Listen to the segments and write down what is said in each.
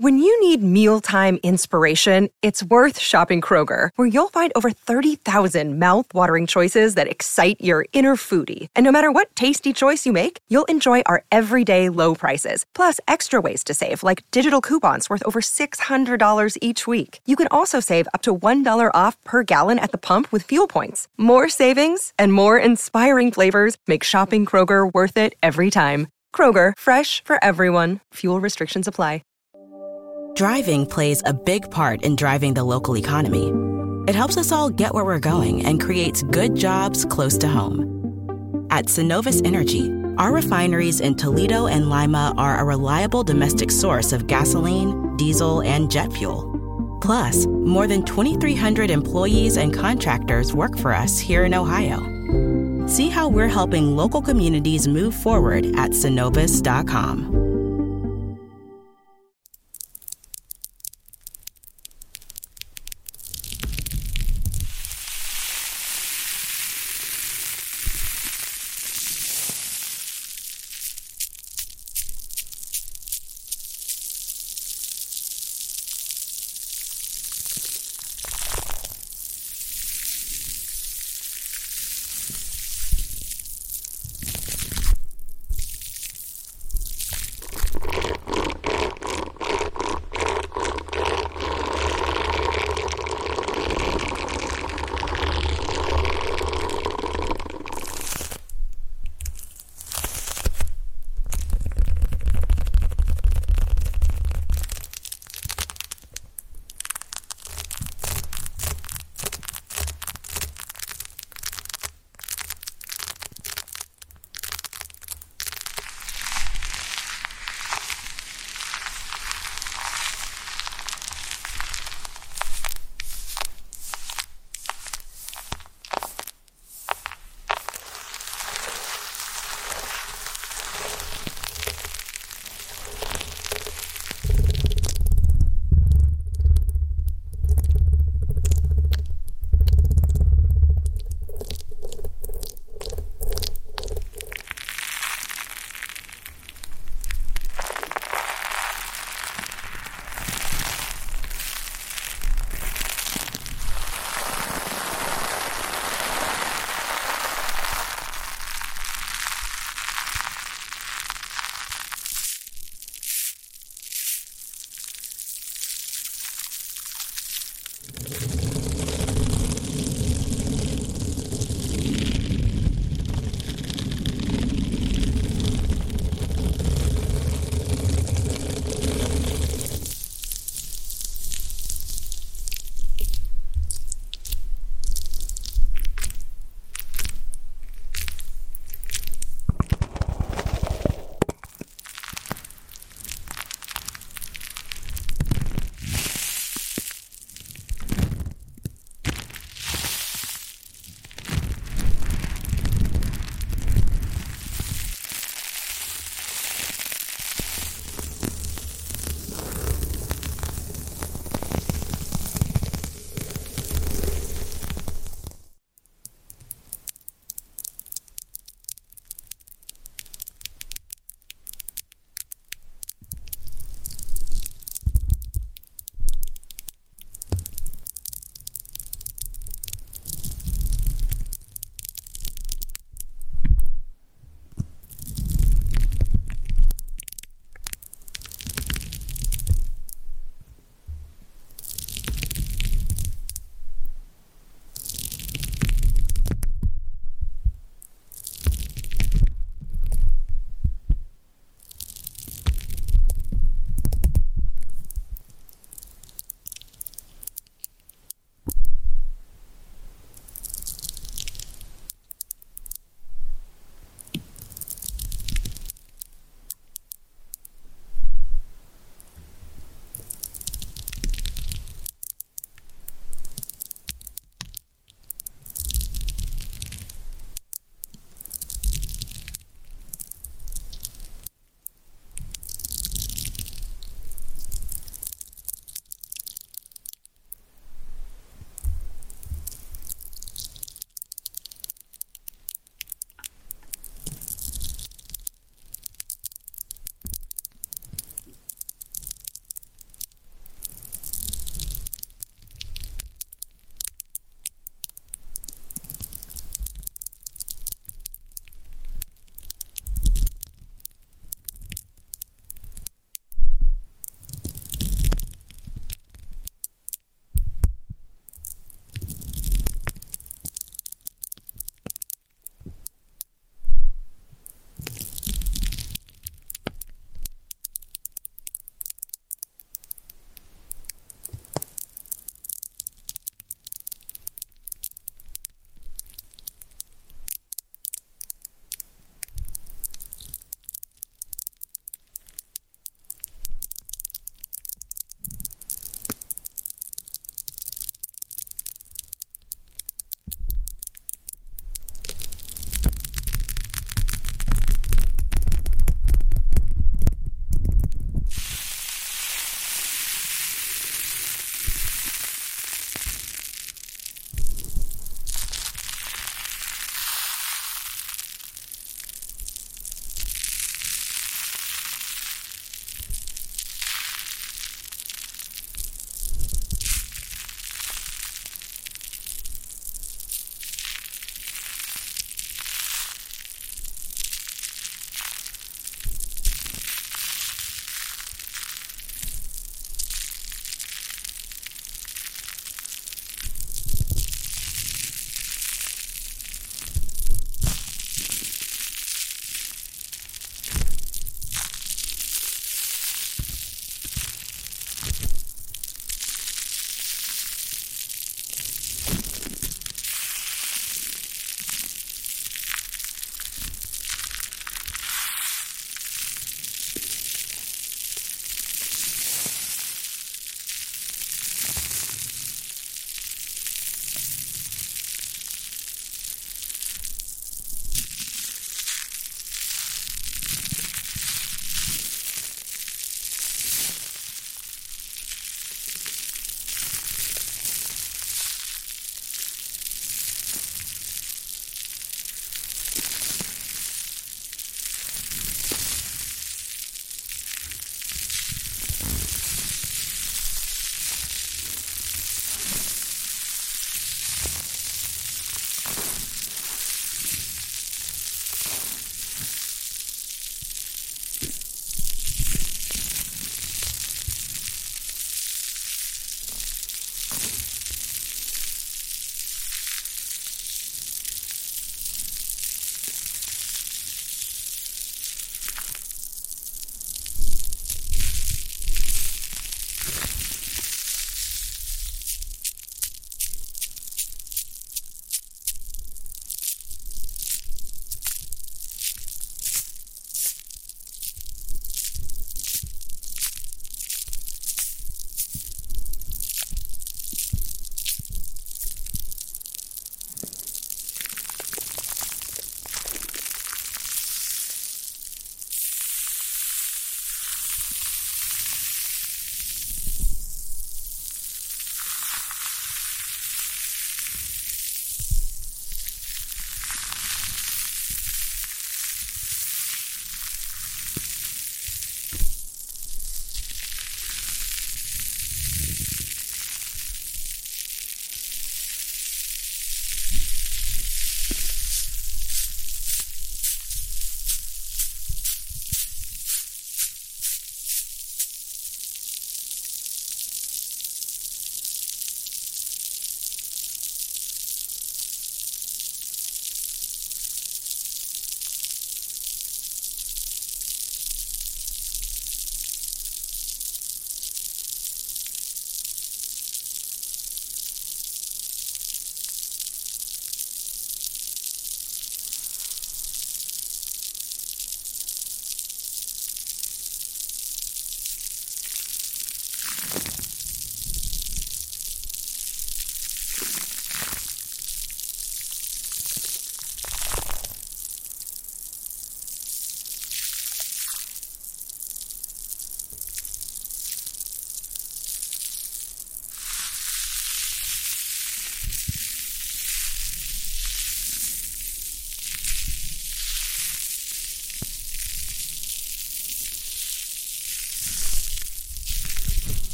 When you need mealtime inspiration, it's worth shopping Kroger, where you'll find over 30,000 mouth-watering choices that excite your inner foodie. And no matter what tasty choice you make, you'll enjoy our everyday low prices, plus extra ways to save, like digital coupons worth over $600 each week. You can also save up to $1 off per gallon at the pump with fuel points. More savings and more inspiring flavors make shopping Kroger worth it every time. Kroger, fresh for everyone. Fuel restrictions apply. Driving plays a big part in driving the local economy. It helps us all get where we're going and creates good jobs close to home. At Synovus Energy, our refineries in Toledo and Lima are a reliable domestic source of gasoline, diesel, and jet fuel. Plus, more than 2,300 employees and contractors work for us here in Ohio. See how we're helping local communities move forward at Synovus.com.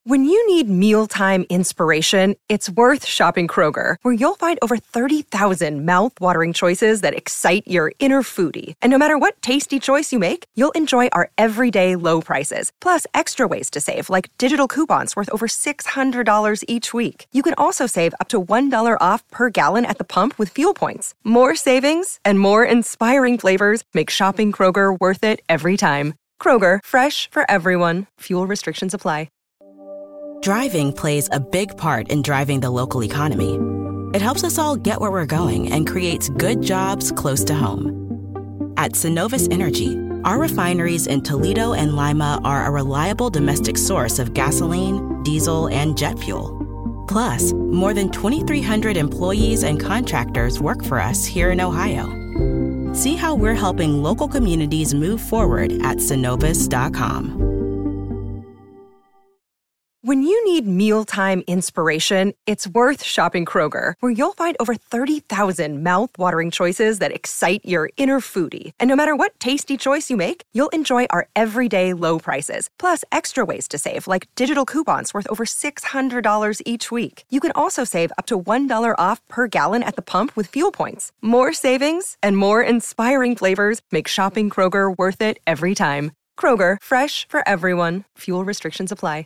When you need mealtime inspiration, it's worth shopping Kroger, where you'll find over 30,000 mouth-watering choices that excite your inner foodie. And no matter what tasty choice you make, you'll enjoy our everyday low prices, plus extra ways to save, like digital coupons worth over $600 each week. You can also save up to $1 off per gallon at the pump with fuel points. More savings and more inspiring flavors make shopping Kroger worth it every time. Kroger, fresh for everyone. Fuel restrictions apply. Driving plays a big part in driving the local economy. It helps us all get where we're going and creates good jobs close to home. At Synovus Energy, our refineries in Toledo and Lima are a reliable domestic source of gasoline, diesel, and jet fuel. Plus, more than 2,300 employees and contractors work for us here in Ohio. See how we're helping local communities move forward at Synovus.com. When you need mealtime inspiration, it's worth shopping Kroger, where you'll find over 30,000 mouth-watering choices that excite your inner foodie. And no matter what tasty choice you make, you'll enjoy our everyday low prices, plus extra ways to save, like digital coupons worth over $600 each week. You can also save up to $1 off per gallon at the pump with fuel points. More savings and more inspiring flavors make shopping Kroger worth it every time. Kroger, fresh for everyone. Fuel restrictions apply.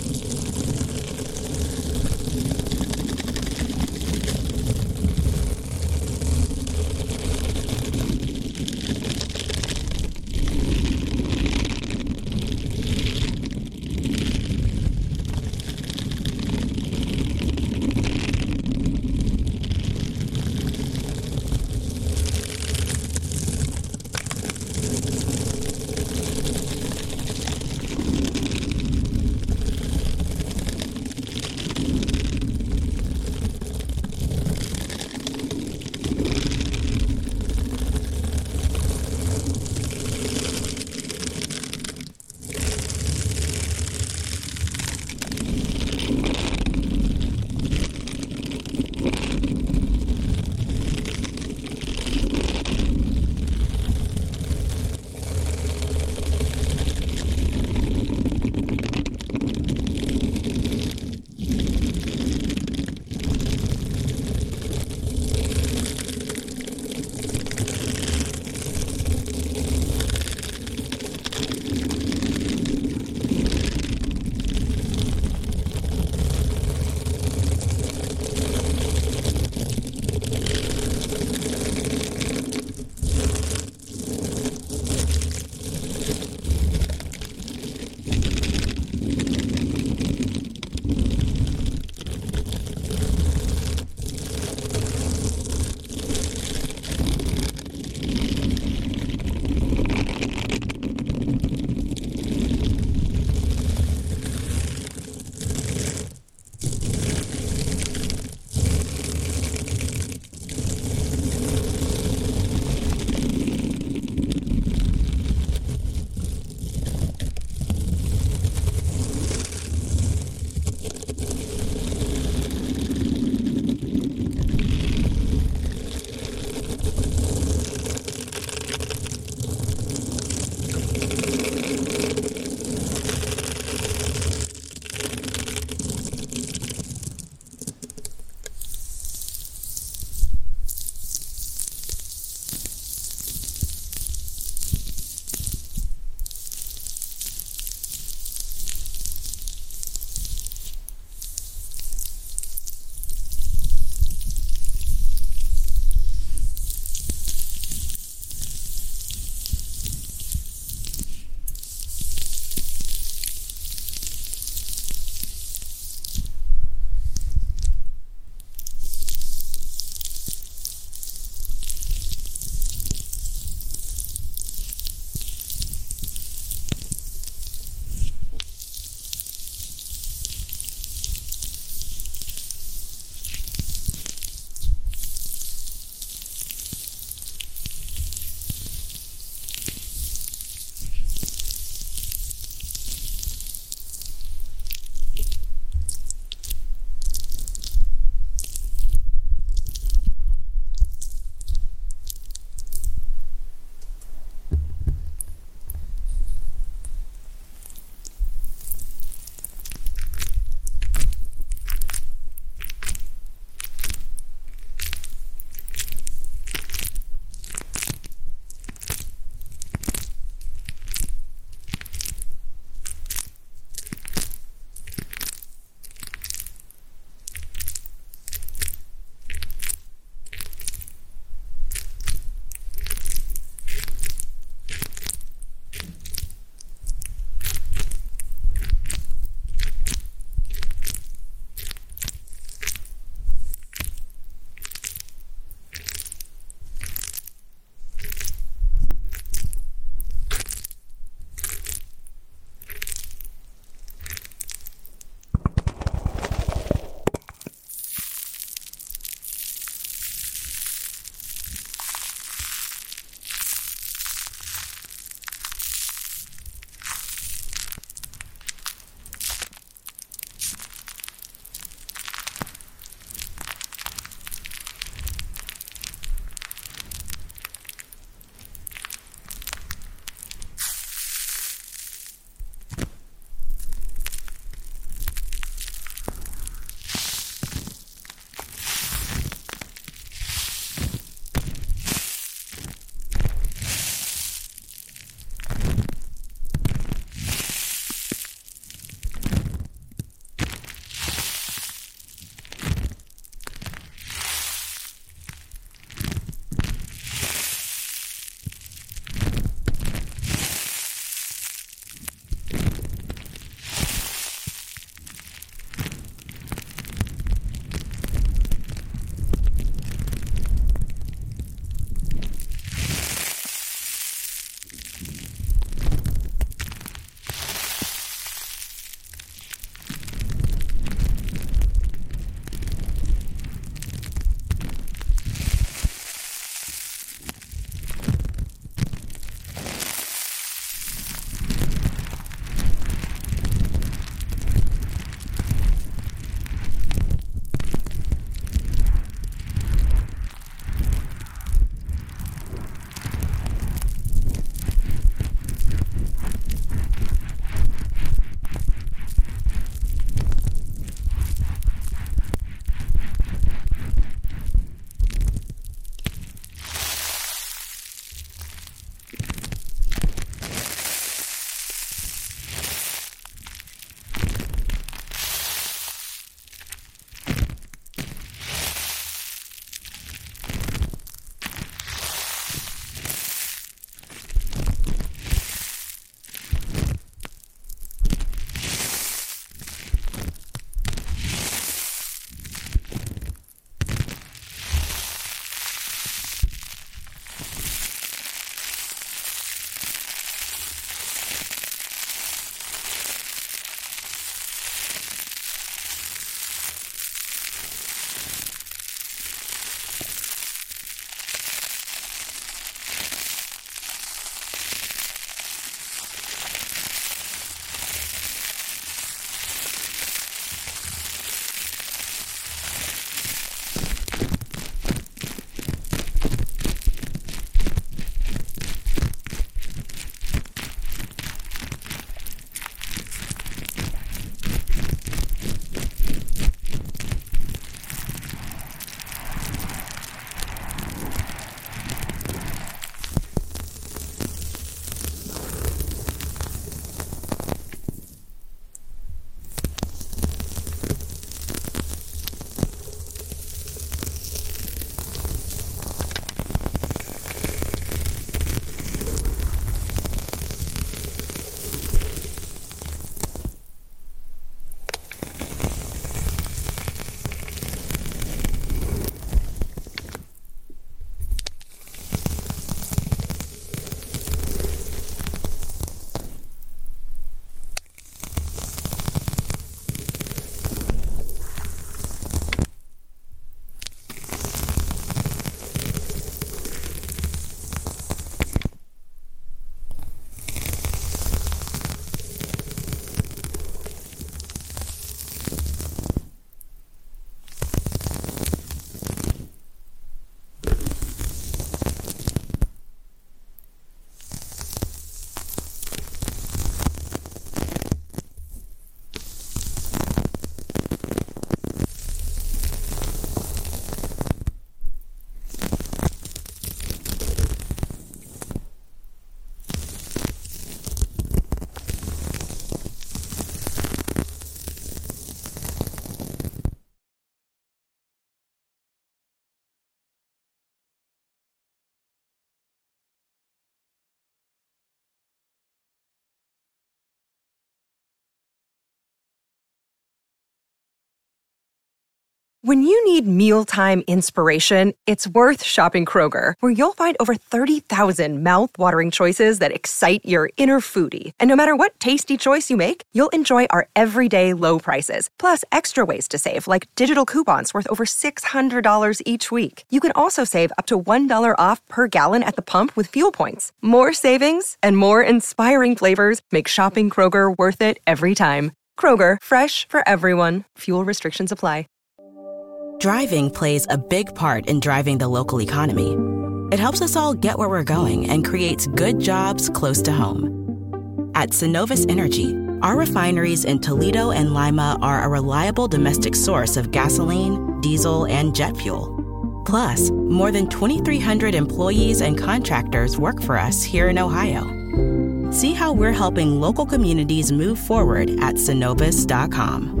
When you need mealtime inspiration, it's worth shopping Kroger, where you'll find over 30,000 mouth-watering choices that excite your inner foodie. And no matter what tasty choice you make, you'll enjoy our everyday low prices, plus extra ways to save, like digital coupons worth over $600 each week. You can also save up to $1 off per gallon at the pump with fuel points. More savings and more inspiring flavors make shopping Kroger worth it every time. Kroger, fresh for everyone. Fuel restrictions apply. Driving plays a big part in driving the local economy. It helps us all get where we're going and creates good jobs close to home. At Synovus Energy, our refineries in Toledo and Lima are a reliable domestic source of gasoline, diesel, and jet fuel. Plus, more than 2,300 employees and contractors work for us here in Ohio. See how we're helping local communities move forward at Synovus.com.